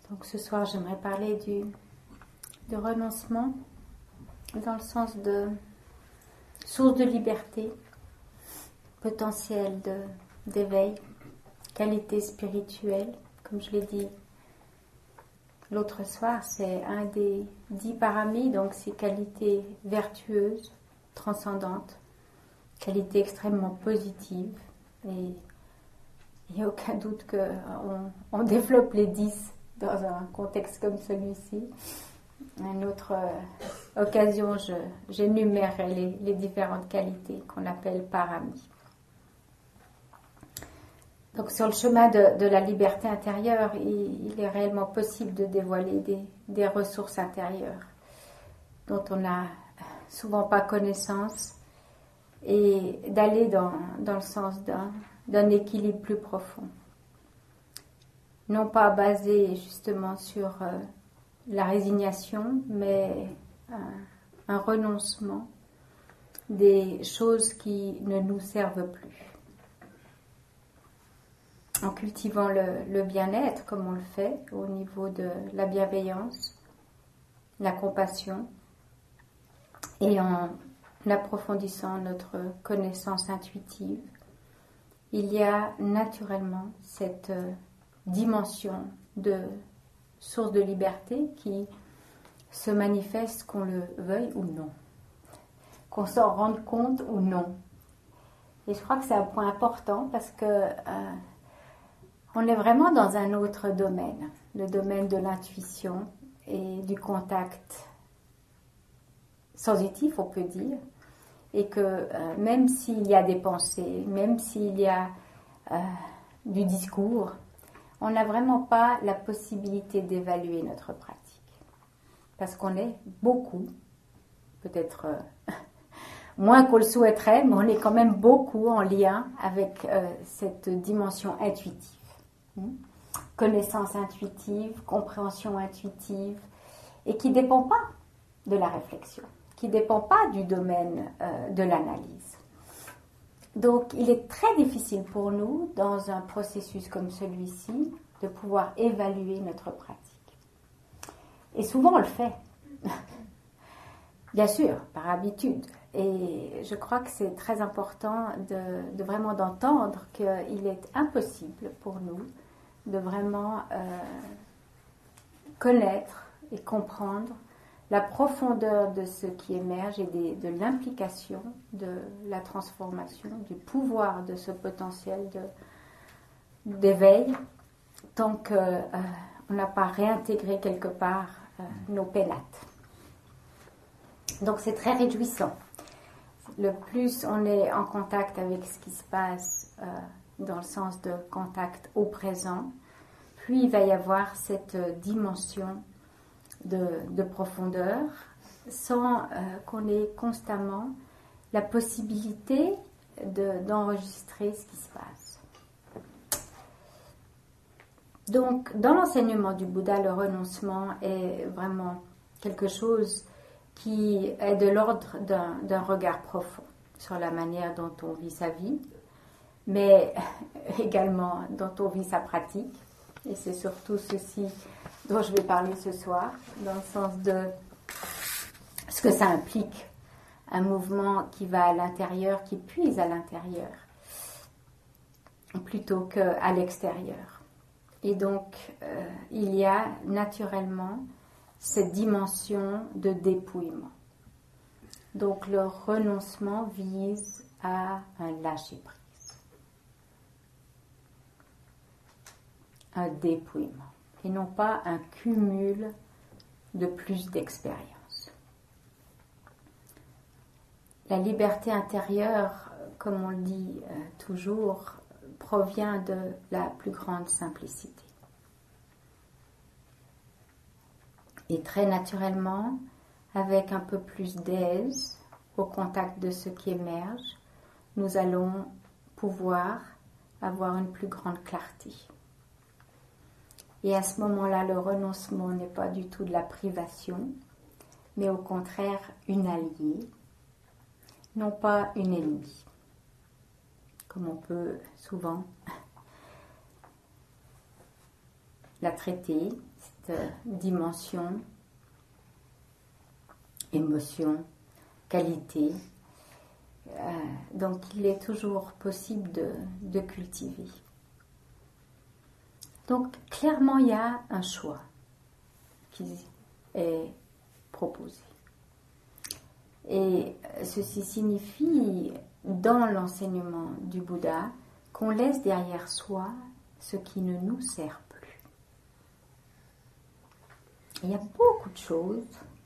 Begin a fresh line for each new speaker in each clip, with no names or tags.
Donc ce soir, j'aimerais parler du renoncement dans le sens de source de liberté, potentiel d'éveil, qualité spirituelle. Comme je l'ai dit l'autre soir, c'est un des 10 paramis, donc c'est qualité vertueuse, transcendante, qualité extrêmement positive. Et il n'y a aucun doute qu'on développe les 10 dans un contexte comme celui-ci. À une autre occasion, j'énumérerai les différentes qualités qu'on appelle paramis. Donc sur le chemin de la liberté intérieure, il est réellement possible de dévoiler des ressources intérieures dont on n'a souvent pas connaissance et d'aller dans le sens d'un équilibre plus profond. Non pas basé justement sur la résignation, mais un renoncement des choses qui ne nous servent plus. En cultivant le bien-être, comme on le fait, au niveau de la bienveillance, la compassion, et en approfondissant notre connaissance intuitive, il y a naturellement cette dimension de source de liberté qui se manifeste qu'on le veuille ou non, qu'on s'en rende compte ou non. Et je crois que c'est un point important parce que on est vraiment dans un autre domaine, le domaine de l'intuition et du contact sensitif, on peut dire, et que même s'il y a des pensées, même s'il y a du discours, on n'a vraiment pas la possibilité d'évaluer notre pratique. Parce qu'on est beaucoup, peut-être moins qu'on le souhaiterait, mais on est quand même beaucoup en lien avec cette dimension intuitive. Connaissance intuitive, compréhension intuitive, et qui ne dépend pas de la réflexion, qui ne dépend pas du domaine de l'analyse. Donc, il est très difficile pour nous, dans un processus comme celui-ci, de pouvoir évaluer notre pratique. Et souvent, on le fait. Bien sûr, par habitude. Et je crois que c'est très important de vraiment d'entendre qu'il est impossible pour nous de vraiment connaître et comprendre la profondeur de ce qui émerge et de l'implication de la transformation, du pouvoir de ce potentiel d'éveil, tant qu'on n'a pas réintégré quelque part nos pénates. Donc c'est très réjouissant. Le plus on est en contact avec ce qui se passe dans le sens de contact au présent, plus il va y avoir cette dimension de profondeur sans qu'on ait constamment la possibilité d'enregistrer ce qui se passe. Donc, dans l'enseignement du Bouddha, le renoncement est vraiment quelque chose qui est de l'ordre d'un regard profond sur la manière dont on vit sa vie, mais également dont on vit sa pratique. Et c'est surtout ceci dont je vais parler ce soir, dans le sens de ce que ça implique, un mouvement qui va à l'intérieur, qui puise à l'intérieur, plutôt qu'à l'extérieur. Et donc, il y a naturellement cette dimension de dépouillement. Donc, le renoncement vise à un lâcher-prise, un dépouillement, et non pas un cumul de plus d'expériences. La liberté intérieure, comme on le dit toujours, provient de la plus grande simplicité. Et très naturellement, avec un peu plus d'aise au contact de ce qui émerge, nous allons pouvoir avoir une plus grande clarté. Et à ce moment-là, le renoncement n'est pas du tout de la privation, mais au contraire une alliée, non pas une ennemie, comme on peut souvent la traiter cette dimension, émotion, qualité. Donc il est toujours possible de cultiver. Donc clairement il y a un choix qui est proposé. Et ceci signifie, dans l'enseignement du Bouddha, qu'on laisse derrière soi ce qui ne nous sert plus. Il y a beaucoup de choses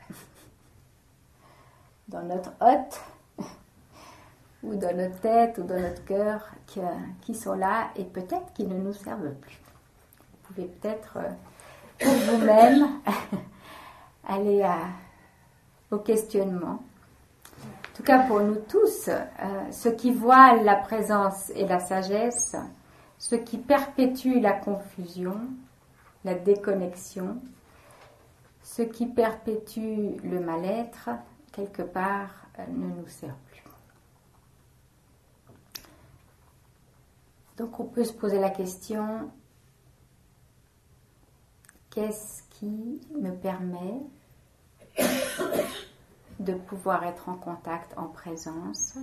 dans notre hôte, ou dans notre tête, ou dans notre cœur, qui sont là et peut-être qui ne nous servent plus. Vous pouvez peut-être, pour vous-même, aller au questionnement. En tout cas, pour nous tous, ce qui voile la présence et la sagesse, ce qui perpétue la confusion, la déconnexion, ce qui perpétue le mal-être, quelque part, ne nous sert plus. Donc on peut se poser la question, qu'est-ce qui me permet de pouvoir être en contact, en présence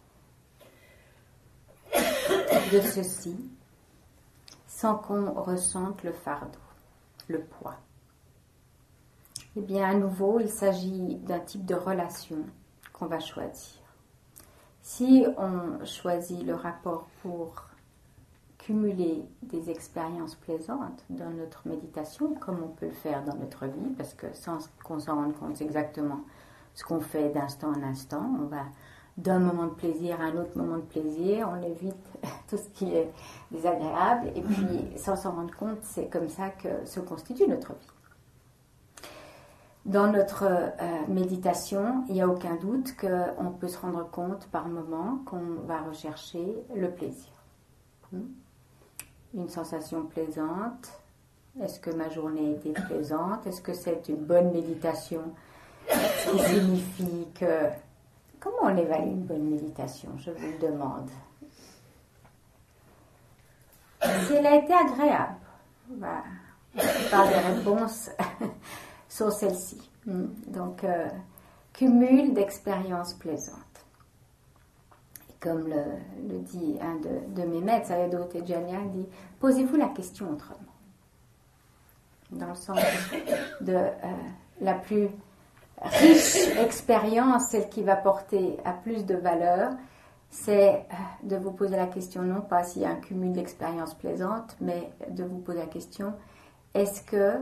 de ceci, sans qu'on ressente le fardeau, le poids. Eh bien, à nouveau, il s'agit d'un type de relation qu'on va choisir. Si on choisit le rapport pour cumuler des expériences plaisantes dans notre méditation, comme on peut le faire dans notre vie, parce que sans qu'on s'en rende compte, c'est exactement ce qu'on fait d'instant en instant. On va d'un moment de plaisir à un autre moment de plaisir, on évite tout ce qui est désagréable, et puis sans s'en rendre compte, c'est comme ça que se constitue notre vie. Dans notre méditation, il n'y a aucun doute qu'on peut se rendre compte par moment qu'on va rechercher le plaisir. Une sensation plaisante. Est-ce que ma journée a été plaisante? Est-ce que c'est une bonne méditation? Ce qui signifie que... Comment on évalue une bonne méditation? Je vous le demande. Si elle a été agréable, la plupart des réponses sont celles-ci. Donc, cumul d'expériences plaisantes. Comme le dit un de mes maîtres, Sayadaw Tejaniya, dit « Posez-vous la question autrement ». Dans le sens de la plus riche expérience, celle qui va porter à plus de valeur, c'est de vous poser la question, non pas s'il y a un cumul d'expériences plaisantes, mais de vous poser la question, est-ce que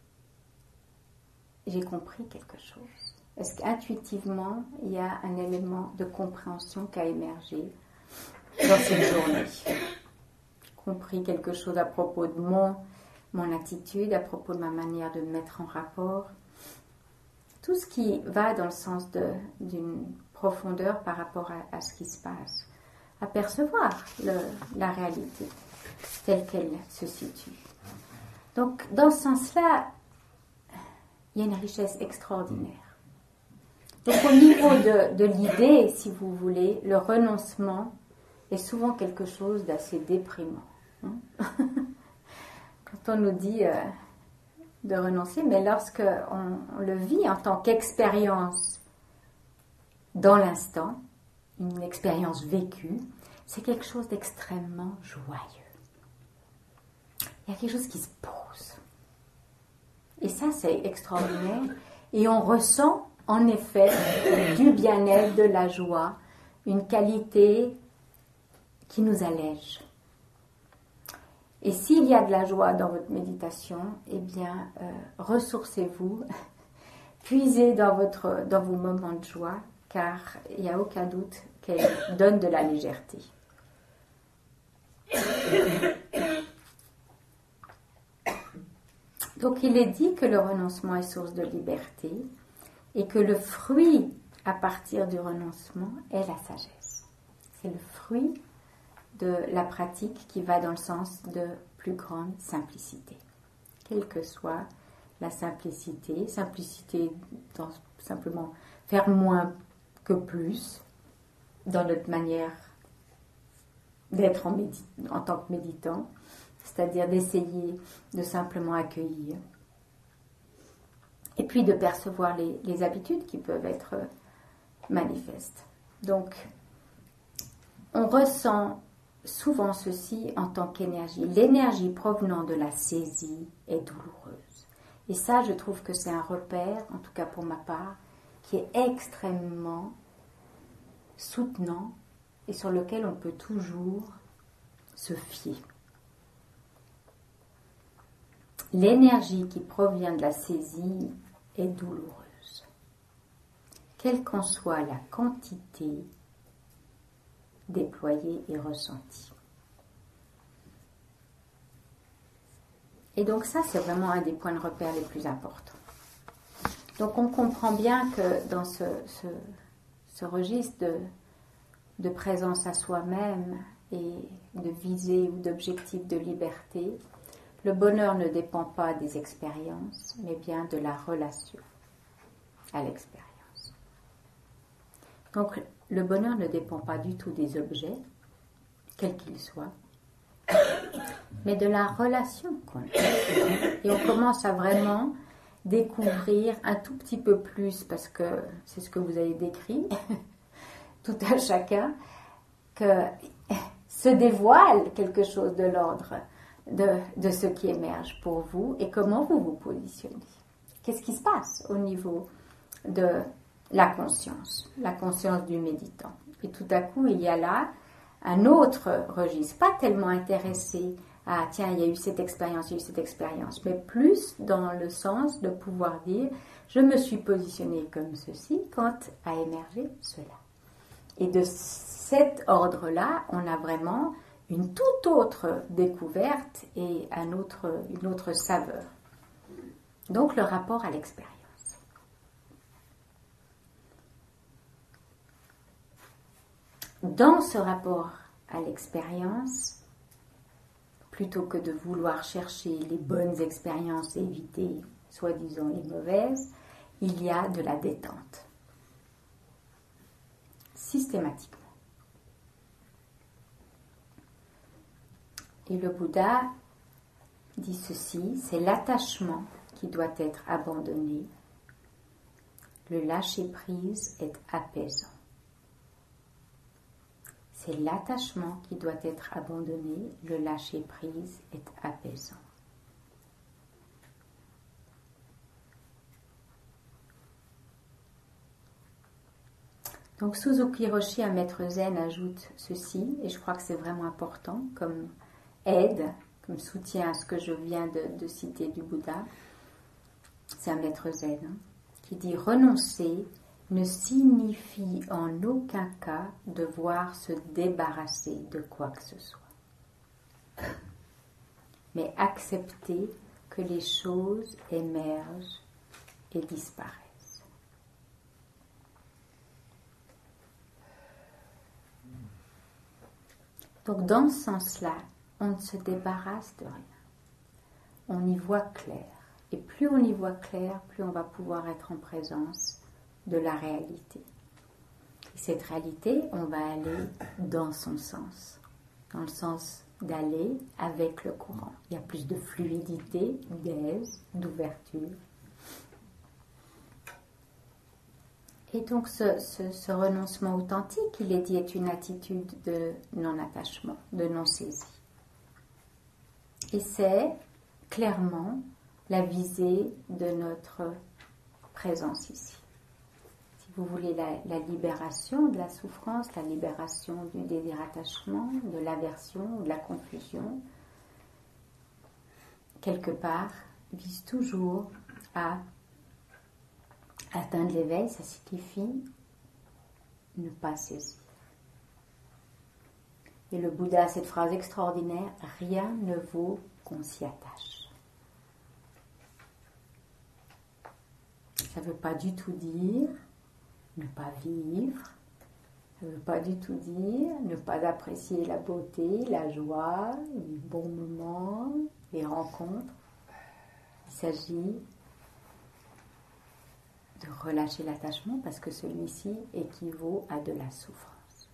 j'ai compris quelque chose? Est-ce qu'intuitivement, il y a un élément de compréhension qui a émergé dans cette journée? Compris quelque chose à propos de mon attitude, à propos de ma manière de me mettre en rapport. Tout ce qui va dans le sens d'une profondeur par rapport à ce qui se passe. Apercevoir la réalité telle qu'elle se situe. Donc, dans ce sens-là, il y a une richesse extraordinaire. Donc au niveau de l'idée, si vous voulez, le renoncement est souvent quelque chose d'assez déprimant. Quand on nous dit de renoncer, mais lorsque on le vit en tant qu'expérience dans l'instant, une expérience vécue, c'est quelque chose d'extrêmement joyeux. Il y a quelque chose qui se pose. Et ça, c'est extraordinaire. Et on ressent en effet du bien-être, de la joie, une qualité qui nous allège. Et s'il y a de la joie dans votre méditation, eh bien, ressourcez-vous, puisez dans vos moments de joie, car il n'y a aucun doute qu'elle donne de la légèreté. Donc il est dit que le renoncement est source de liberté, et que le fruit à partir du renoncement est la sagesse. C'est le fruit de la pratique qui va dans le sens de plus grande simplicité. Quelle que soit la simplicité dans simplement faire moins que plus dans notre manière d'être en tant que méditant, c'est-à-dire d'essayer de simplement accueillir Et puis de percevoir les habitudes qui peuvent être manifestes. Donc, on ressent souvent ceci en tant qu'énergie. L'énergie provenant de la saisie est douloureuse. Et ça, je trouve que c'est un repère, en tout cas pour ma part, qui est extrêmement soutenant et sur lequel on peut toujours se fier. L'énergie qui provient de la saisie est douloureuse. Quelle qu'en soit la quantité déployée et ressentie. Et donc ça, c'est vraiment un des points de repère les plus importants. Donc on comprend bien que dans ce registre de présence à soi-même et de visée ou d'objectif de liberté, le bonheur ne dépend pas des expériences, mais bien de la relation à l'expérience. Donc, le bonheur ne dépend pas du tout des objets, quels qu'ils soient, mais de la relation qu'on a. Et on commence à vraiment découvrir un tout petit peu plus, parce que c'est ce que vous avez décrit, tout un chacun, que se dévoile quelque chose de l'ordre de ce qui émerge pour vous et comment vous vous positionnez. Qu'est-ce qui se passe au niveau de la conscience du méditant. Et tout à coup, il y a là un autre registre, pas tellement intéressé à tiens, il y a eu cette expérience, mais plus dans le sens de pouvoir dire je me suis positionné comme ceci quand a émergé cela. Et de cet ordre-là, on a vraiment une toute autre découverte et une autre saveur. Donc le rapport à l'expérience. Dans ce rapport à l'expérience, plutôt que de vouloir chercher les bonnes expériences et éviter, soi-disant, les mauvaises, il y a de la détente. Systématiquement. Et le Bouddha dit ceci, c'est l'attachement qui doit être abandonné. Le lâcher-prise est apaisant. C'est l'attachement qui doit être abandonné. Le lâcher-prise est apaisant. Donc Suzuki Roshi, un maître zen, ajoute ceci, et je crois que c'est vraiment important comme aide, comme soutien à ce que je viens de citer du Bouddha. C'est un maître zen qui dit « Renoncer ne signifie en aucun cas devoir se débarrasser de quoi que ce soit, mais accepter que les choses émergent et disparaissent. » Donc dans ce sens-là, on ne se débarrasse de rien. On y voit clair. Et plus on y voit clair, plus on va pouvoir être en présence de la réalité. Et cette réalité, on va aller dans son sens. Dans le sens d'aller avec le courant. Il y a plus de fluidité, d'aise, d'ouverture. Et donc ce renoncement authentique, il est dit, est une attitude de non-attachement, de non-saisie. Et c'est clairement la visée de notre présence ici. Si vous voulez la libération de la souffrance, la libération du désir-attachement, de l'aversion, de la confusion, quelque part, vise toujours à atteindre l'éveil. Ça signifie ne pas saisir. Et le Bouddha a cette phrase extraordinaire, rien ne vaut qu'on s'y attache. Ça ne veut pas du tout dire ne pas vivre, ça ne veut pas du tout dire ne pas apprécier la beauté, la joie, les bons moments, les rencontres. Il s'agit de relâcher l'attachement parce que celui-ci équivaut à de la souffrance.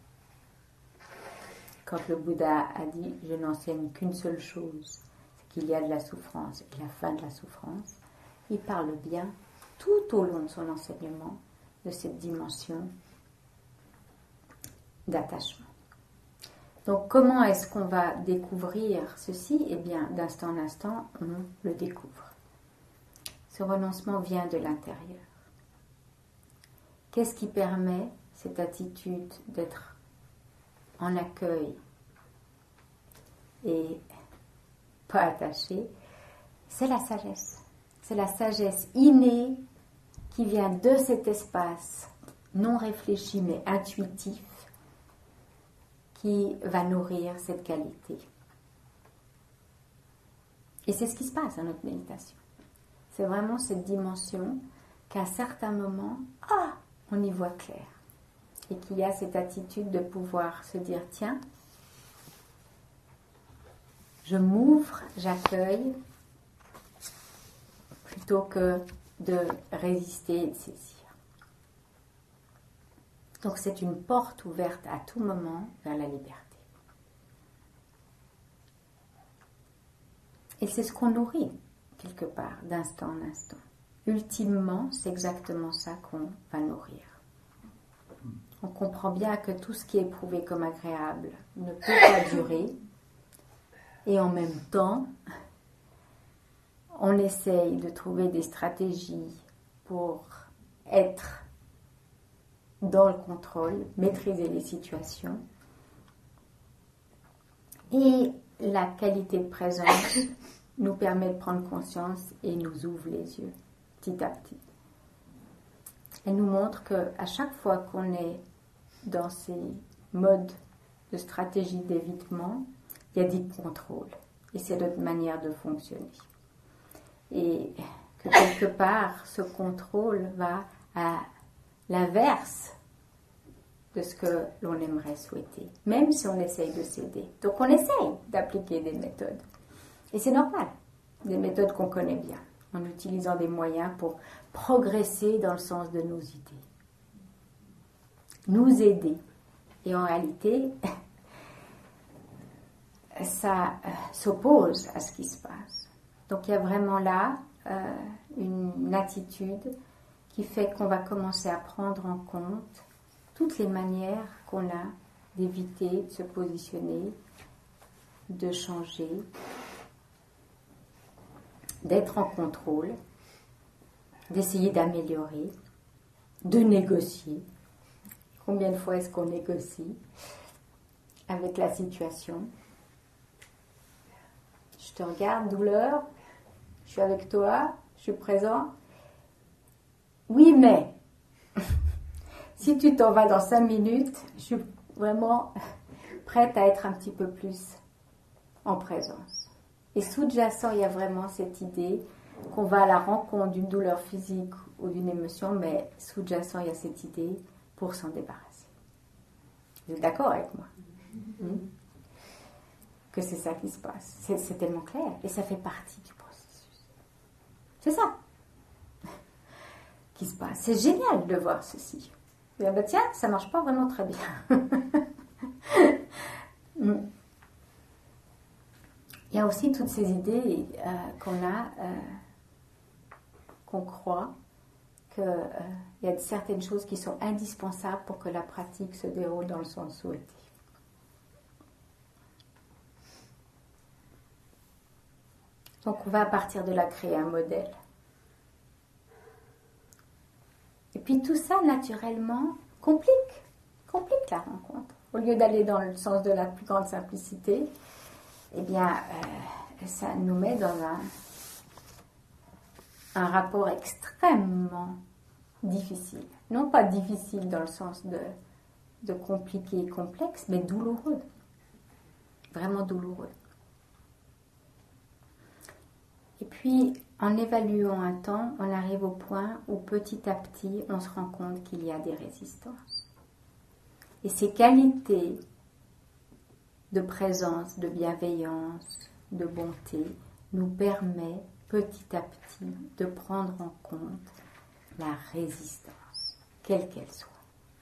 Quand le Bouddha a dit « je n'enseigne qu'une seule chose », c'est qu'il y a de la souffrance et la fin de la souffrance, il parle bien tout au long de son enseignement de cette dimension d'attachement. Donc comment est-ce qu'on va découvrir ceci? Eh bien, d'instant en instant, on le découvre. Ce renoncement vient de l'intérieur. Qu'est-ce qui permet cette attitude d'être en accueil et pas attaché? C'est la sagesse. C'est la sagesse innée qui vient de cet espace non réfléchi mais intuitif qui va nourrir cette qualité. Et c'est ce qui se passe dans notre méditation. C'est vraiment cette dimension qu'à certains moments, on y voit clair. Et qu'il y a cette attitude de pouvoir se dire, tiens, je m'ouvre, j'accueille, plutôt que de résister et de saisir. Donc c'est une porte ouverte à tout moment vers la liberté. Et c'est ce qu'on nourrit, quelque part, d'instant en instant. Ultimement, c'est exactement ça qu'on va nourrir. On comprend bien que tout ce qui est éprouvé comme agréable ne peut pas durer. Et en même temps, on essaye de trouver des stratégies pour être dans le contrôle, maîtriser les situations. Et la qualité de présence nous permet de prendre conscience et nous ouvre les yeux, petit à petit. Elle nous montre qu'à chaque fois qu'on est dans ces modes de stratégie d'évitement, il y a des contrôles. Et c'est notre manière de fonctionner. Et que quelque part, ce contrôle va à l'inverse de ce que l'on aimerait souhaiter, même si on essaye de céder. Donc on essaye d'appliquer des méthodes. Et c'est normal, des méthodes qu'on connaît bien, en utilisant des moyens pour progresser dans le sens de nos idées. Nous aider. Et en réalité, ça s'oppose à ce qui se passe. Donc il y a vraiment là une attitude qui fait qu'on va commencer à prendre en compte toutes les manières qu'on a d'éviter de se positionner, de changer, d'être en contrôle, d'essayer d'améliorer, de négocier. Combien de fois est-ce qu'on négocie avec la situation? Je te regarde, douleur, je suis avec toi, je suis présent. Oui, mais si tu t'en vas dans 5 minutes, je suis vraiment prête à être un petit peu plus en présence. Et sous-jacent, il y a vraiment cette idée qu'on va à la rencontre d'une douleur physique ou d'une émotion, mais sous-jacent, il y a cette idée pour s'en débarrasser. Vous êtes d'accord avec moi? Que c'est ça qui se passe. C'est tellement clair. Et ça fait partie du processus. C'est ça qui se passe. C'est génial de voir ceci. Et ben tiens, ça ne marche pas vraiment très bien. Il y a aussi toutes ces idées qu'on a, qu'on croit qu'il y a certaines choses qui sont indispensables pour que la pratique se déroule dans le sens souhaité. Donc on va à partir de là créer un modèle. Et puis tout ça, naturellement, complique la rencontre. Au lieu d'aller dans le sens de la plus grande simplicité, eh bien, ça nous met dans un rapport extrêmement difficile. Non pas difficile dans le sens de compliqué et complexe, mais douloureux. Vraiment douloureux. Et puis, en évaluant un temps, on arrive au point où petit à petit, on se rend compte qu'il y a des résistances. Et ces qualités de présence, de bienveillance, de bonté, nous permettent petit à petit de prendre en compte la résistance, quelle qu'elle soit.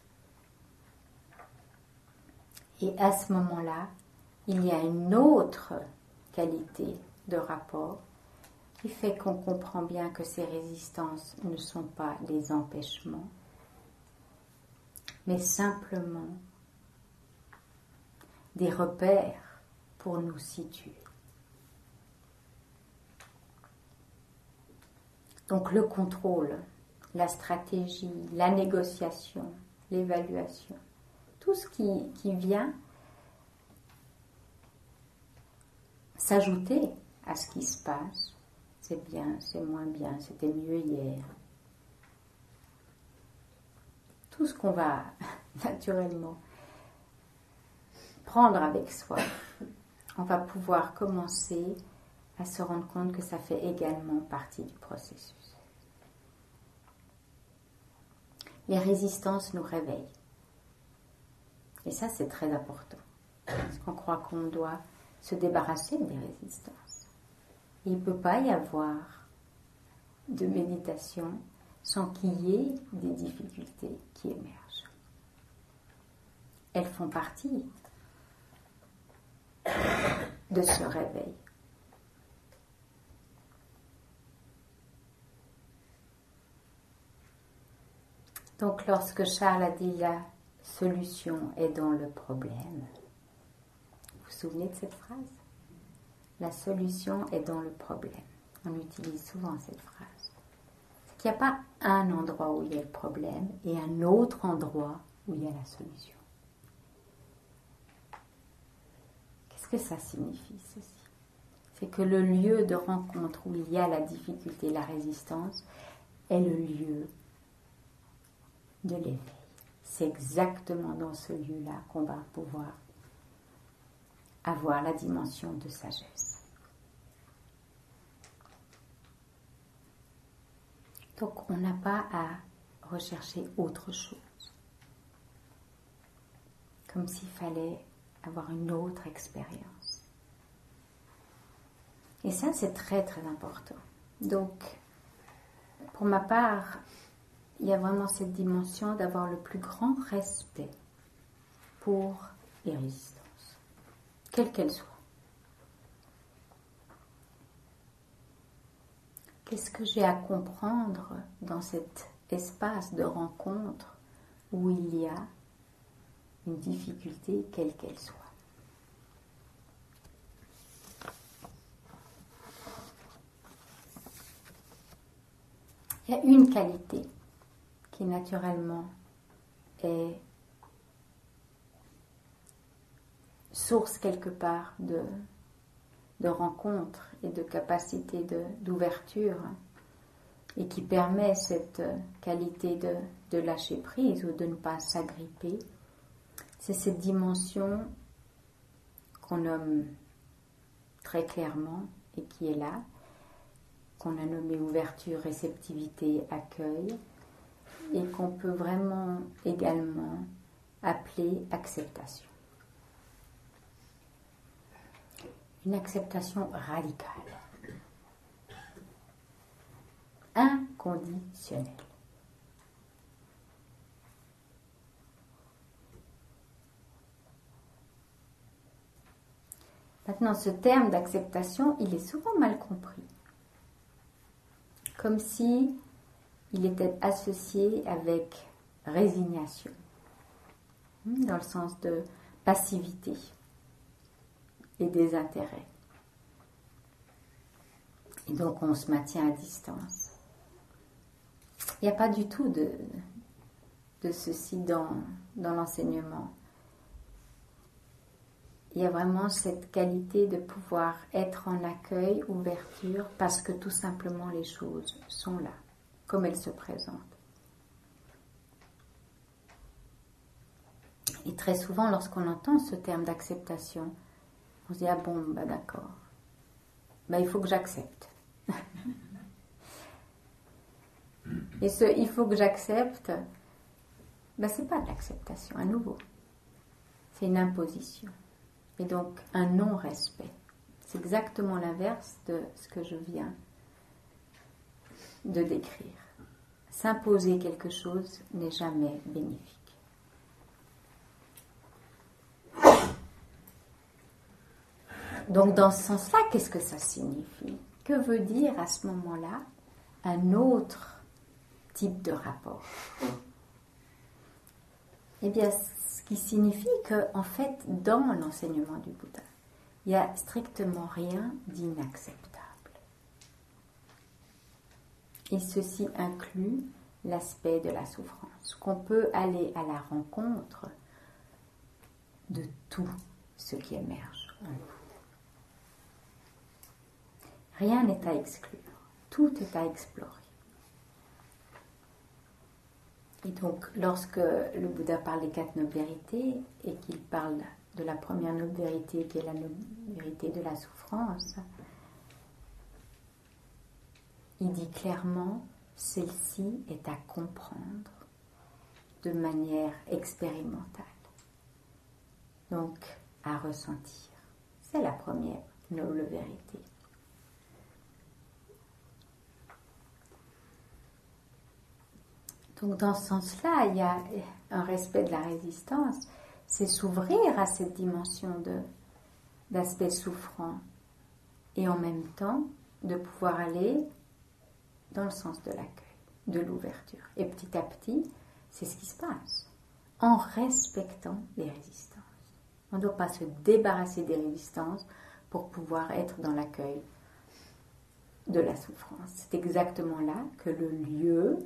Et à ce moment-là, il y a une autre qualité de rapport qui fait qu'on comprend bien que ces résistances ne sont pas des empêchements, mais simplement des repères pour nous situer. Donc le contrôle, la stratégie, la négociation, l'évaluation, tout ce qui vient s'ajouter à ce qui se passe, c'est bien, c'est moins bien, c'était mieux hier. Tout ce qu'on va naturellement prendre avec soi, on va pouvoir commencer à se rendre compte que ça fait également partie du processus. Les résistances nous réveillent. Et ça, c'est très important. Parce qu'on croit qu'on doit se débarrasser des résistances. Il ne peut pas y avoir de méditation sans qu'il y ait des difficultés qui émergent. Elles font partie de ce réveil. Donc lorsque Charles a dit la solution est dans le problème, vous vous souvenez de cette phrase ? La solution est dans le problème. On utilise souvent cette phrase. C'est qu'il n'y a pas un endroit où il y a le problème et un autre endroit où il y a la solution. Qu'est-ce que ça signifie ceci ? C'est que le lieu de rencontre où il y a la difficulté, la résistance, est le lieu de l'éveil. C'est exactement dans ce lieu-là qu'on va pouvoir avoir la dimension de sagesse. Donc on n'a pas à rechercher autre chose. Comme s'il fallait avoir une autre expérience. Et ça, c'est très très important. Donc, pour ma part, il y a vraiment cette dimension d'avoir le plus grand respect pour les résistances, quelles qu'elles soient. Qu'est-ce que j'ai à comprendre dans cet espace de rencontre où il y a une difficulté, quelle qu'elle soit? Il y a une qualité qui naturellement est source quelque part de rencontre et de capacité d'ouverture et qui permet cette qualité de lâcher prise ou de ne pas s'agripper, c'est cette dimension qu'on nomme très clairement et qui est là, qu'on a nommé ouverture, réceptivité, accueil, et qu'on peut vraiment également appeler acceptation. Une acceptation radicale, inconditionnelle. Maintenant, ce terme d'acceptation, il est souvent mal compris. Comme si il était associé avec résignation, dans le sens de passivité et désintérêt. Et donc on se maintient à distance. Il n'y a pas du tout de ceci dans l'enseignement. Il y a vraiment cette qualité de pouvoir être en accueil, ouverture, parce que tout simplement les choses sont là, comme elles se présentent. Et très souvent, lorsqu'on entend ce terme d'acceptation, on se dit, ah bon, bah d'accord, bah il faut que j'accepte. Et ce il faut que j'accepte, bah c'est pas de l'acceptation, à nouveau. C'est une imposition. Et donc un non-respect. C'est exactement l'inverse de ce que je viens de décrire. S'imposer quelque chose n'est jamais bénéfique. Donc dans ce sens-là, qu'est-ce que ça signifie ? Que veut dire à ce moment-là un autre type de rapport? Eh bien, ce qui signifie qu'en fait, dans l'enseignement du Bouddha, il n'y a strictement rien d'inacceptable. Et ceci inclut l'aspect de la souffrance, qu'on peut aller à la rencontre de tout ce qui émerge en nous. Rien n'est à exclure, tout est à explorer. Et donc, lorsque le Bouddha parle des 4 nobles vérités et qu'il parle de la première noble vérité qui est la noble vérité de la souffrance, il dit clairement, celle-ci est à comprendre de manière expérimentale. Donc, à ressentir. C'est la première noble vérité. Donc, dans ce sens-là, il y a un respect de la résistance, c'est s'ouvrir à cette dimension d'aspect souffrant et en même temps de pouvoir aller dans le sens de l'accueil, de l'ouverture. Et petit à petit, c'est ce qui se passe, en respectant les résistances. On ne doit pas se débarrasser des résistances pour pouvoir être dans l'accueil de la souffrance. C'est exactement là que le lieu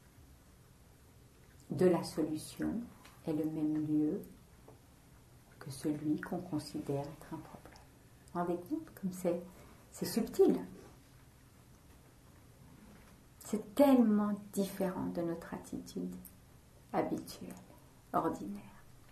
de la solution est le même lieu que celui qu'on considère être un problème. Vous vous rendez compte comme c'est subtil. C'est tellement différent de notre attitude habituelle, ordinaire.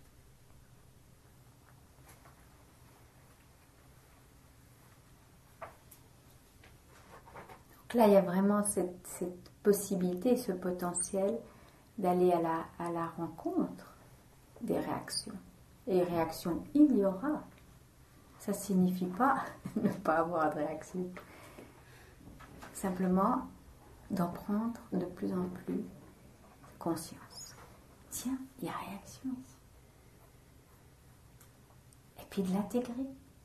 Donc là, il y a vraiment cette possibilité, ce potentiel d'aller à la rencontre des réactions. Et réactions, il y aura. Ça ne signifie pas ne pas avoir de réaction. Simplement d'en prendre de plus en plus conscience. Tiens, il y a réaction ici. Et puis de l'intégrer.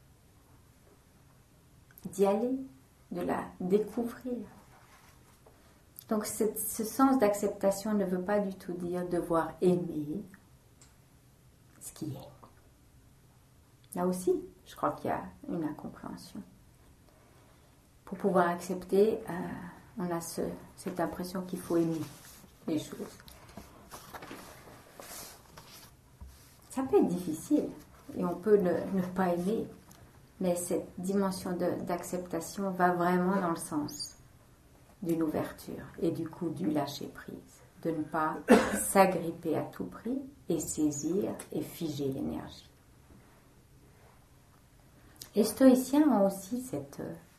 D'y aller, de la découvrir. Donc ce sens d'acceptation ne veut pas du tout dire devoir aimer ce qui est. Là aussi, je crois qu'il y a une incompréhension. Pour pouvoir accepter, on a cette impression qu'il faut aimer les choses. Ça peut être difficile et on peut ne pas aimer, mais cette dimension d'acceptation va vraiment dans le sens d'une ouverture et du coup du lâcher-prise, de ne pas s'agripper à tout prix et saisir et figer l'énergie. Les stoïciens ont aussi cette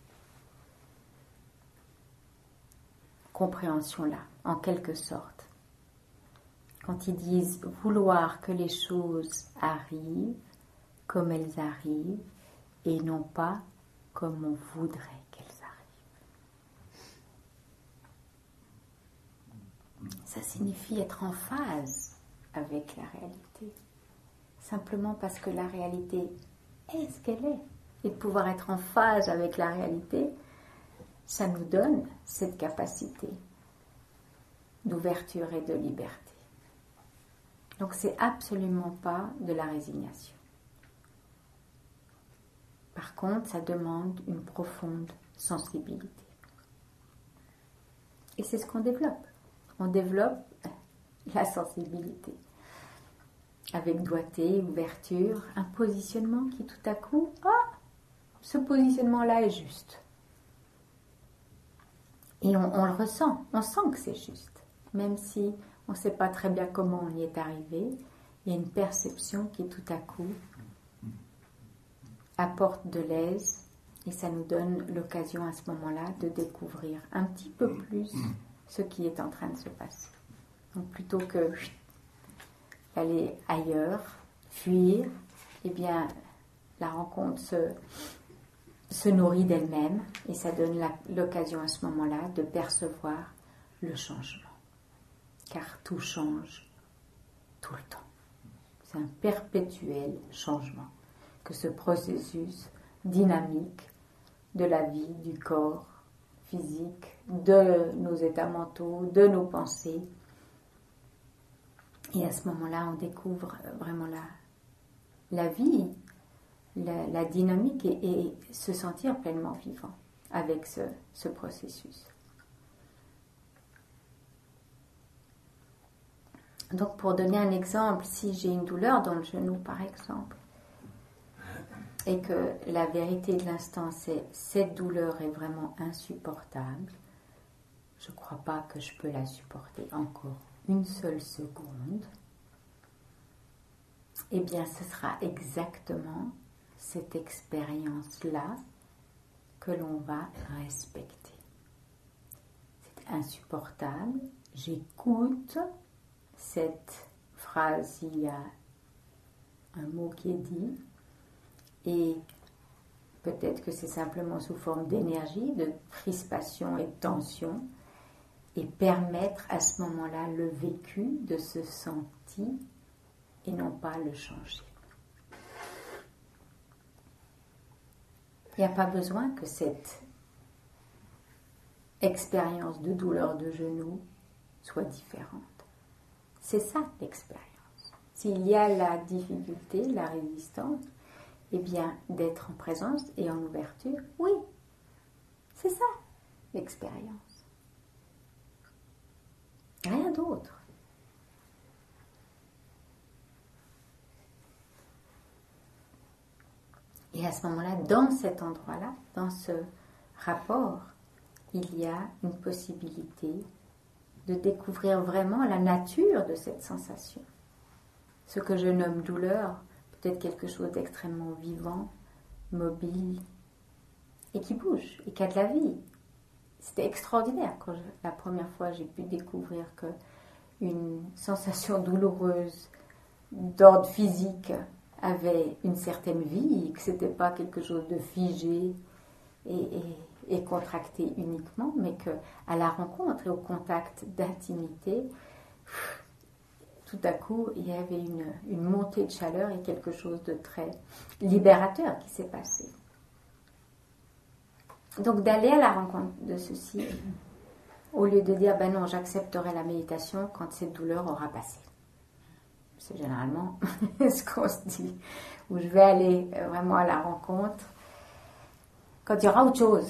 compréhension-là, en quelque sorte. Quand ils disent vouloir que les choses arrivent comme elles arrivent et non pas comme on voudrait qu'elles arrivent. Ça signifie être en phase avec la réalité. Simplement parce que la réalité est ce qu'elle est. Et de pouvoir être en phase avec la réalité, ça nous donne cette capacité d'ouverture et de liberté. Donc c'est absolument pas de la résignation. Par contre, ça demande une profonde sensibilité. Et c'est ce qu'on développe. On développe la sensibilité. Avec doigté, ouverture, un positionnement qui tout à coup, ce positionnement-là est juste. Et on le ressent, on sent que c'est juste. Même si on ne sait pas très bien comment on y est arrivé, il y a une perception qui tout à coup apporte de l'aise et ça nous donne l'occasion à ce moment-là de découvrir un petit peu plus ce qui est en train de se passer. Donc plutôt que d'aller ailleurs, fuir, eh bien la rencontre se nourrit d'elle-même et ça donne l'occasion à ce moment-là de percevoir le changement. Car tout change tout le temps. C'est un perpétuel changement que ce processus dynamique de la vie, du corps, physiques, de nos états mentaux, de nos pensées. Et à ce moment-là, on découvre vraiment la vie, la dynamique et se sentir pleinement vivant avec ce processus. Donc pour donner un exemple, si j'ai une douleur dans le genou par exemple, et que la vérité de l'instant c'est cette douleur est vraiment insupportable, je ne crois pas que je peux la supporter encore une seule seconde, eh bien ce sera exactement cette expérience-là que l'on va respecter. C'est insupportable, j'écoute cette phrase, il y a un mot qui est dit, et peut-être que c'est simplement sous forme d'énergie, de crispation et de tension, et permettre à ce moment-là le vécu de ce senti et non pas le changer. Il n'y a pas besoin que cette expérience de douleur de genou soit différente. C'est ça l'expérience. S'il y a la difficulté, la résistance, eh bien d'être en présence et en ouverture, oui, c'est ça l'expérience. Rien d'autre. Et à ce moment-là, dans cet endroit-là, dans ce rapport, il y a une possibilité de découvrir vraiment la nature de cette sensation. Ce que je nomme douleur, peut-être quelque chose d'extrêmement vivant, mobile, et qui bouge, et qui a de la vie. C'était extraordinaire quand la première fois j'ai pu découvrir qu'une sensation douloureuse d'ordre physique avait une certaine vie, que ce n'était pas quelque chose de figé et contracté uniquement, mais qu'à la rencontre et au contact d'intimité, tout à coup, il y avait une montée de chaleur et quelque chose de très libérateur qui s'est passé. Donc d'aller à la rencontre de ceci, au lieu de dire, ben non, j'accepterai la méditation quand cette douleur aura passé. C'est généralement ce qu'on se dit, où je vais aller vraiment à la rencontre quand il y aura autre chose.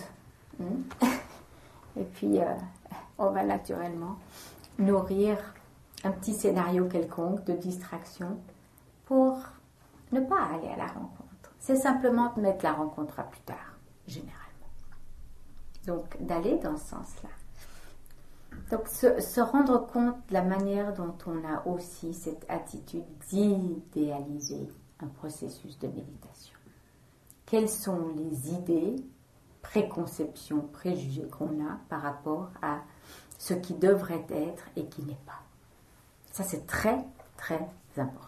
Et puis, on va naturellement nourrir un petit scénario quelconque de distraction pour ne pas aller à la rencontre. C'est simplement de mettre la rencontre à plus tard, généralement. Donc, d'aller dans ce sens-là. Donc, se rendre compte de la manière dont on a aussi cette attitude d'idéaliser un processus de méditation. Quelles sont les idées, préconceptions, préjugés qu'on a par rapport à ce qui devrait être et qui n'est pas. Ça, c'est très, très important.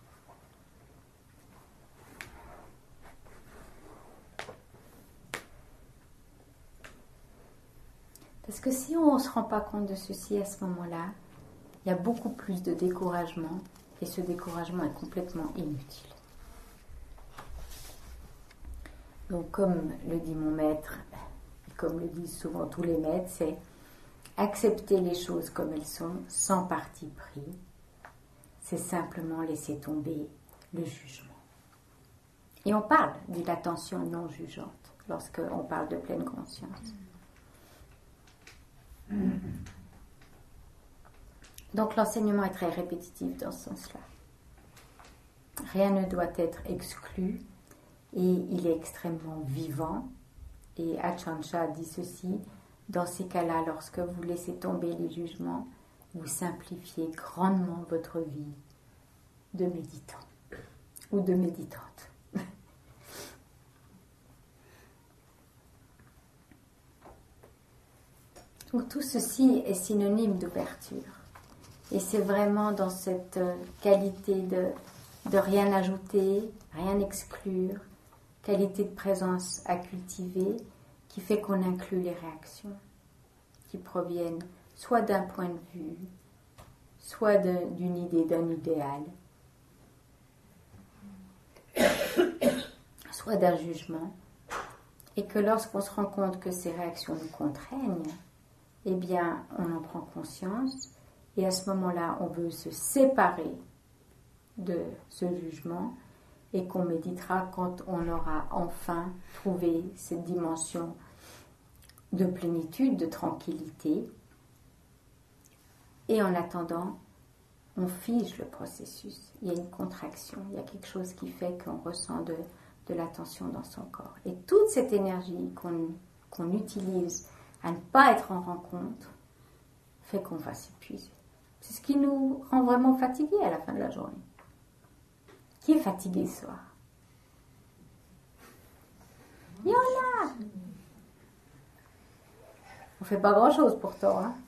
Parce que si on ne se rend pas compte de ceci à ce moment-là, il y a beaucoup plus de découragement et ce découragement est complètement inutile. Donc comme le dit mon maître, et comme le disent souvent tous les maîtres, c'est accepter les choses comme elles sont, sans parti pris. C'est simplement laisser tomber le jugement. Et on parle de l'attention non jugeante lorsqu'on parle de pleine conscience. Donc l'enseignement est très répétitif dans ce sens-là. Rien ne doit être exclu et il est extrêmement vivant. Et Ajahn Chah dit ceci, dans ces cas-là, lorsque vous laissez tomber les jugements, vous simplifiez grandement votre vie de méditant ou de méditante. Donc tout ceci est synonyme d'ouverture. Et c'est vraiment dans cette qualité de rien ajouter, rien exclure, qualité de présence à cultiver, qui fait qu'on inclut les réactions qui proviennent soit d'un point de vue, soit d'une idée, d'un idéal, soit d'un jugement, Et que lorsqu'on se rend compte que ces réactions nous contraignent, eh bien, on en prend conscience. Et à ce moment-là, on veut se séparer de ce jugement et qu'on méditera quand on aura enfin trouvé cette dimension de plénitude, de tranquillité. Et en attendant, on fige le processus. Il y a une contraction, il y a quelque chose qui fait qu'on ressent de la tension dans son corps. Et toute cette énergie qu'on utilise à ne pas être en rencontre fait qu'on va s'épuiser. C'est ce qui nous rend vraiment fatigués à la fin de la journée. Qui est fatigué ce soir? Il y en a. On fait pas grand-chose pourtant. Hein.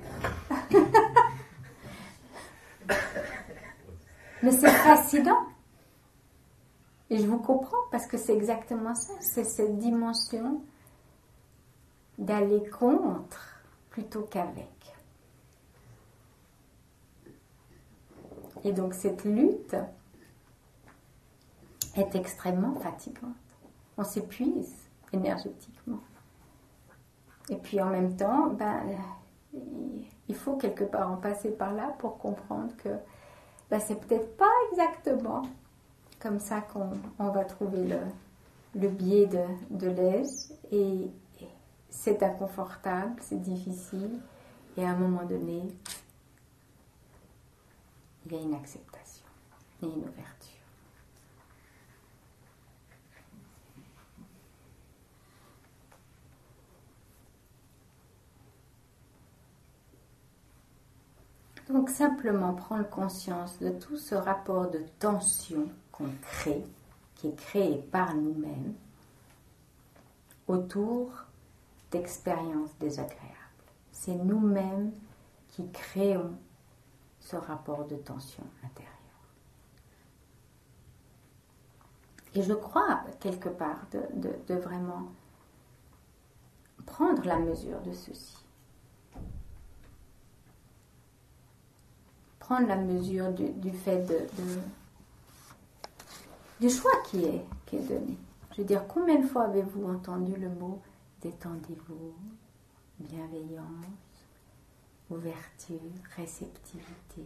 Mais c'est fascinant. Et je vous comprends parce que c'est exactement ça. C'est cette dimension d'aller contre plutôt qu'avec. Et donc cette lutte est extrêmement fatigante. On s'épuise énergétiquement. Et puis en même temps, il faut quelque part en passer par là pour comprendre que c'est peut-être pas exactement comme ça qu'on va trouver le biais de l'aise. Et c'est inconfortable, c'est difficile. Et à un moment donné, il y a une acceptation et une ouverture. Donc simplement prendre conscience de tout ce rapport de tension qu'on crée, qui est créé par nous-mêmes, autour d'expériences désagréables. C'est nous-mêmes qui créons ce rapport de tension intérieure. Et je crois, quelque part, de vraiment prendre la mesure de ceci. Prendre la mesure du fait du choix qui est donné. Je veux dire, combien de fois avez-vous entendu le mot détendez-vous, bienveillance, ouverture, réceptivité,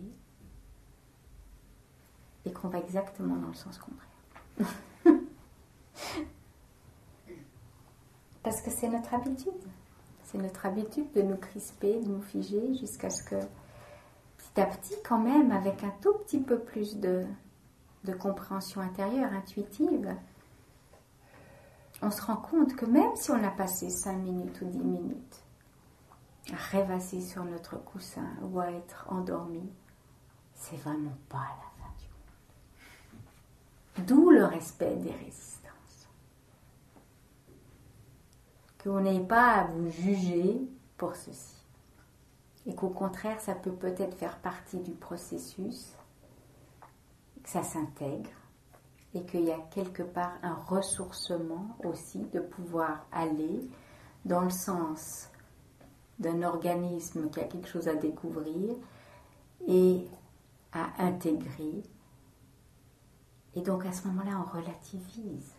et qu'on va exactement dans le sens contraire. Parce que c'est notre habitude. C'est notre habitude de nous crisper, de nous figer, jusqu'à ce que petit à petit, quand même, avec un tout petit peu plus de compréhension intérieure, intuitive, on se rend compte que même si on a passé 5 minutes ou 10 minutes à rêvasser sur notre coussin ou à être endormi, c'est vraiment pas la fin du monde. D'où le respect des résistances. Que vous n'ayez pas à vous juger pour ceci. Et qu'au contraire, ça peut peut-être faire partie du processus, que ça s'intègre, et qu'il y a quelque part un ressourcement aussi de pouvoir aller dans le sens d'un organisme qui a quelque chose à découvrir et à intégrer. Et donc à ce moment-là, on relativise.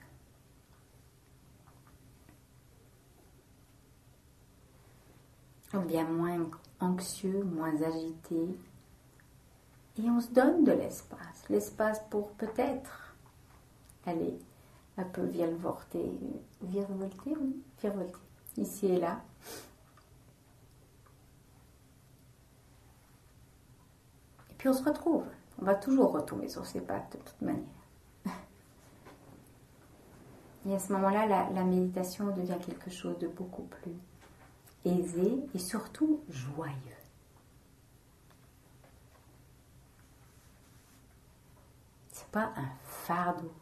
On devient moins anxieux, moins agité. Et on se donne de l'espace. L'espace pour peut-être aller un peu virevolter, ici et là. Et puis on se retrouve. On va toujours retomber sur ses pattes de toute manière. Et à ce moment-là, la méditation devient quelque chose de beaucoup plus aisé et surtout joyeux. C'est pas un fardeau.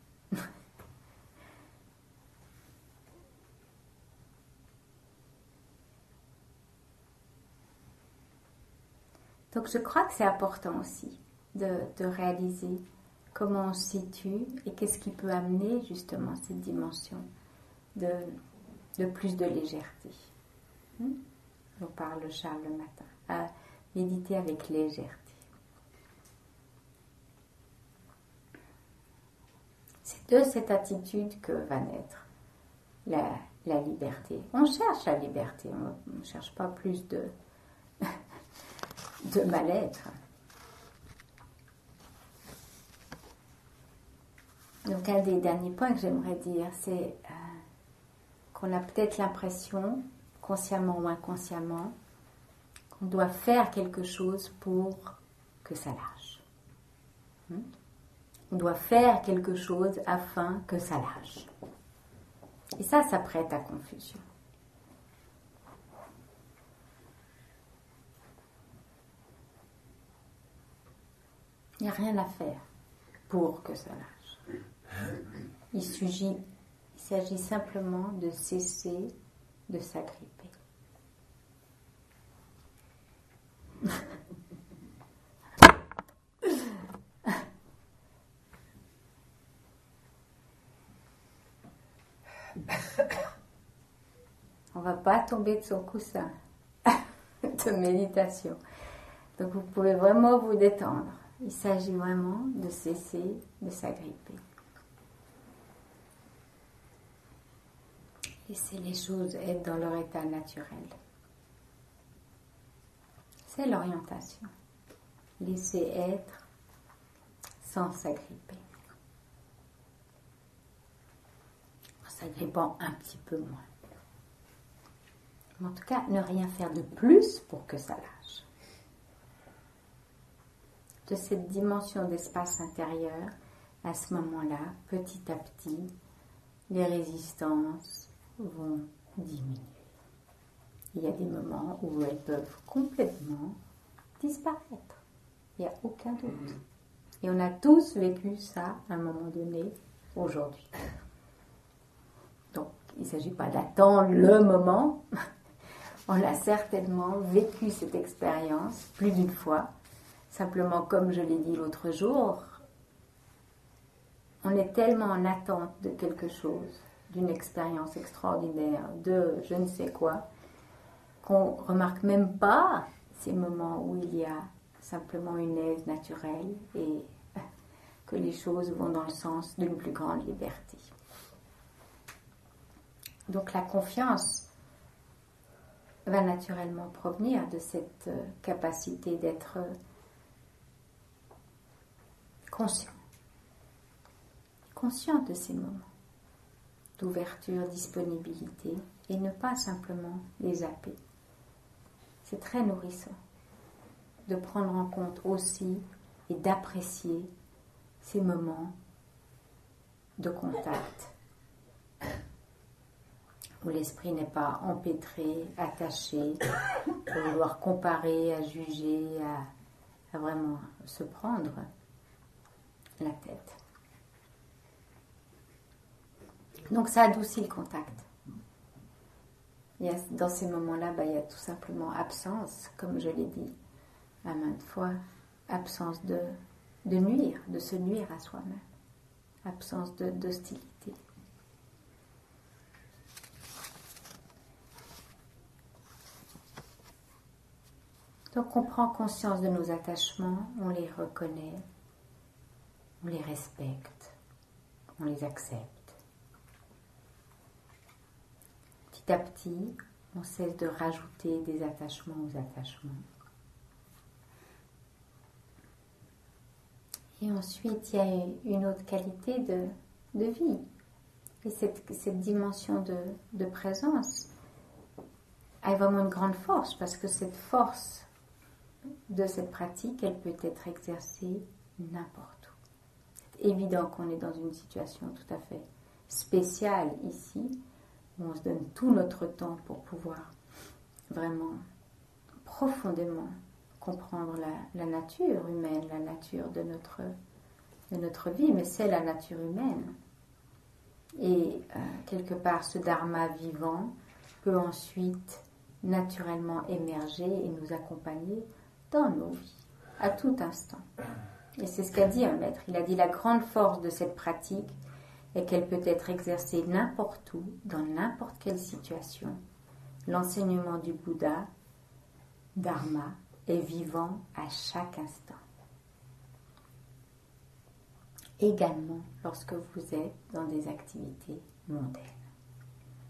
Donc je crois que c'est important aussi de réaliser comment on se situe et qu'est-ce qui peut amener justement cette dimension de plus de légèreté. On parle Charles le matin, à méditer avec légèreté. C'est de cette attitude que va naître la liberté. On cherche la liberté, on ne cherche pas plus de mal-être. Donc un des derniers points que j'aimerais dire, c'est qu'on a peut-être l'impression, consciemment ou inconsciemment, qu'on doit faire quelque chose pour que ça lâche. On doit faire quelque chose afin que ça lâche. Et ça prête à confusion. Il n'y a rien à faire pour que ça lâche. Il s'agit simplement de cesser de s'agripper. On ne va pas tomber de son coussin de méditation. Donc vous pouvez vraiment vous détendre. Il s'agit vraiment de cesser de s'agripper. Laisser les choses être dans leur état naturel. C'est l'orientation. Laisser être sans s'agripper. En s'agrippant un petit peu moins. Mais en tout cas, ne rien faire de plus pour que ça lâche. De cette dimension d'espace intérieur, à ce moment-là, petit à petit, les résistances vont diminuer. Il y a des moments où elles peuvent complètement disparaître. Il n'y a aucun doute. Et on a tous vécu ça à un moment donné, aujourd'hui. Donc, il ne s'agit pas d'attendre le moment. On a certainement vécu cette expérience plus d'une fois. Simplement, comme je l'ai dit l'autre jour, on est tellement en attente de quelque chose, d'une expérience extraordinaire, de je ne sais quoi, qu'on ne remarque même pas ces moments où il y a simplement une aise naturelle et que les choses vont dans le sens d'une plus grande liberté. Donc la confiance va naturellement provenir de cette capacité d'être conscient de ces moments d'ouverture, disponibilité, et ne pas simplement les zapper. C'est très nourrissant de prendre en compte aussi et d'apprécier ces moments de contact où l'esprit n'est pas empêtré, attaché, à vouloir comparer, à juger, à vraiment se prendre la tête. Donc ça adoucit le contact. Dans ces moments-là, il y a tout simplement absence, comme je l'ai dit à maintes fois, absence de nuire, de se nuire à soi-même, absence d'hostilité. Donc on prend conscience de nos attachements, on les reconnaît, on les respecte, on les accepte. Petit à petit, on cesse de rajouter des attachements aux attachements. Et ensuite, il y a une autre qualité de vie. Et cette dimension de présence a vraiment une grande force, parce que cette force de cette pratique, elle peut être exercée n'importe où. C'est évident qu'on est dans une situation tout à fait spéciale ici, où on se donne tout notre temps pour pouvoir vraiment profondément comprendre la nature humaine, la nature de notre vie, mais c'est la nature humaine. Et quelque part, ce dharma vivant peut ensuite naturellement émerger et nous accompagner dans nos vies, à tout instant. Et c'est ce qu'a dit un maître. Il a dit la grande force de cette pratique est qu'elle peut être exercée n'importe où, dans n'importe quelle situation. L'enseignement du Bouddha, Dharma, est vivant à chaque instant. Également lorsque vous êtes dans des activités mondaines.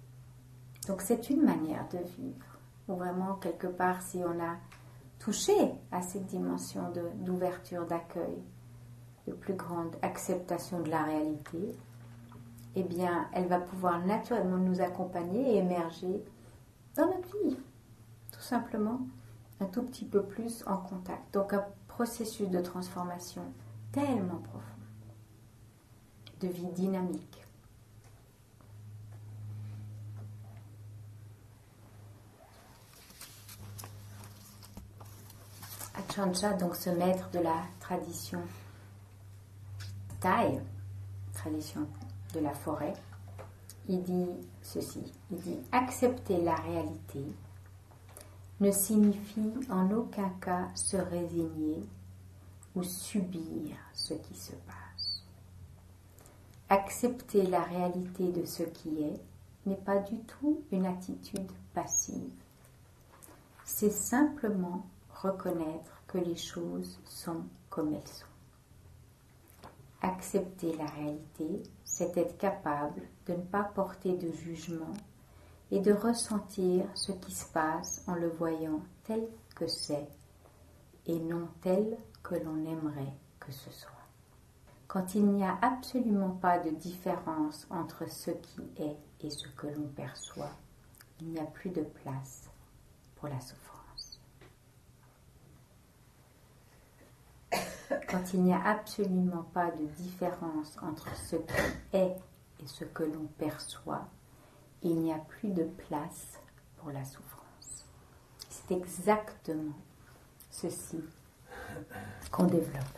Donc c'est une manière de vivre, où vraiment quelque part si on a touché à cette dimension d'ouverture, d'accueil, de plus grande acceptation de la réalité, eh bien elle va pouvoir naturellement nous accompagner et émerger dans notre vie, tout simplement un tout petit peu plus en contact. Donc un processus de transformation tellement profond, de vie dynamique. Ajahn Chah, donc ce maître de la tradition Thaï, tradition de la forêt, il dit ceci, il dit « Accepter la réalité ne signifie en aucun cas se résigner ou subir ce qui se passe. Accepter la réalité de ce qui est n'est pas du tout une attitude passive. C'est simplement reconnaître que les choses sont comme elles sont. Accepter la réalité, c'est être capable de ne pas porter de jugement et de ressentir ce qui se passe en le voyant tel que c'est et non tel que l'on aimerait que ce soit. Quand il n'y a absolument pas de différence entre ce qui est et ce que l'on perçoit, il n'y a plus de place pour la souffrance. Quand il n'y a absolument pas de différence entre ce qui est et ce que l'on perçoit, il n'y a plus de place pour la souffrance. C'est exactement ceci qu'on développe.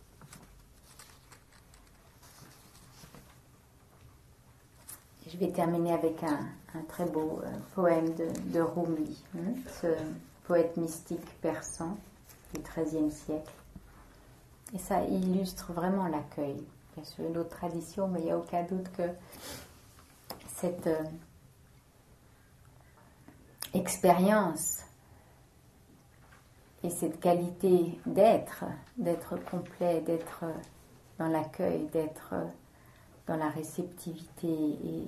Je vais terminer avec un très beau poème de Rumi, ce poète mystique persan du XIIIe siècle. Et ça illustre vraiment l'accueil. Bien sûr, une autre tradition, mais il n'y a aucun doute que cette expérience et cette qualité d'être complet, d'être dans l'accueil, d'être dans la réceptivité et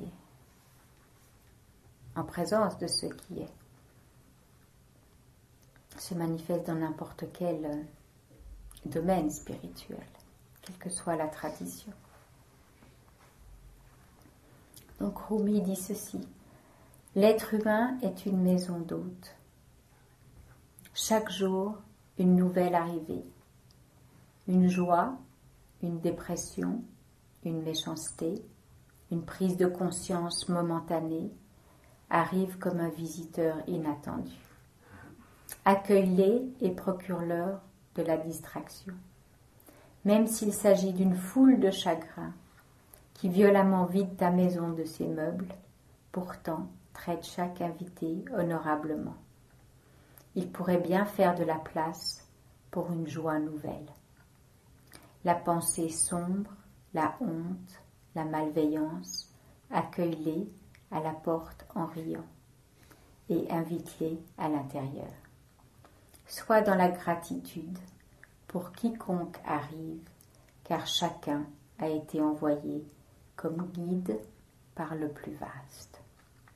en présence de ce qui est, se manifeste dans n'importe quel domaine spirituel, quelle que soit la tradition. Donc Rumi dit ceci: l'être humain est une maison d'hôtes. Chaque jour, une nouvelle arrivée, une joie, une dépression, une méchanceté, une prise de conscience momentanée arrive comme un visiteur inattendu. Accueille-les et procure-leur de la distraction. Même s'il s'agit d'une foule de chagrins qui violemment vide ta maison de ses meubles, pourtant traite chaque invité honorablement. Il pourrait bien faire de la place pour une joie nouvelle. La pensée sombre, la honte, la malveillance, accueille-les à la porte en riant et invite-les à l'intérieur. Sois dans la gratitude pour quiconque arrive, car chacun a été envoyé comme guide par le plus vaste.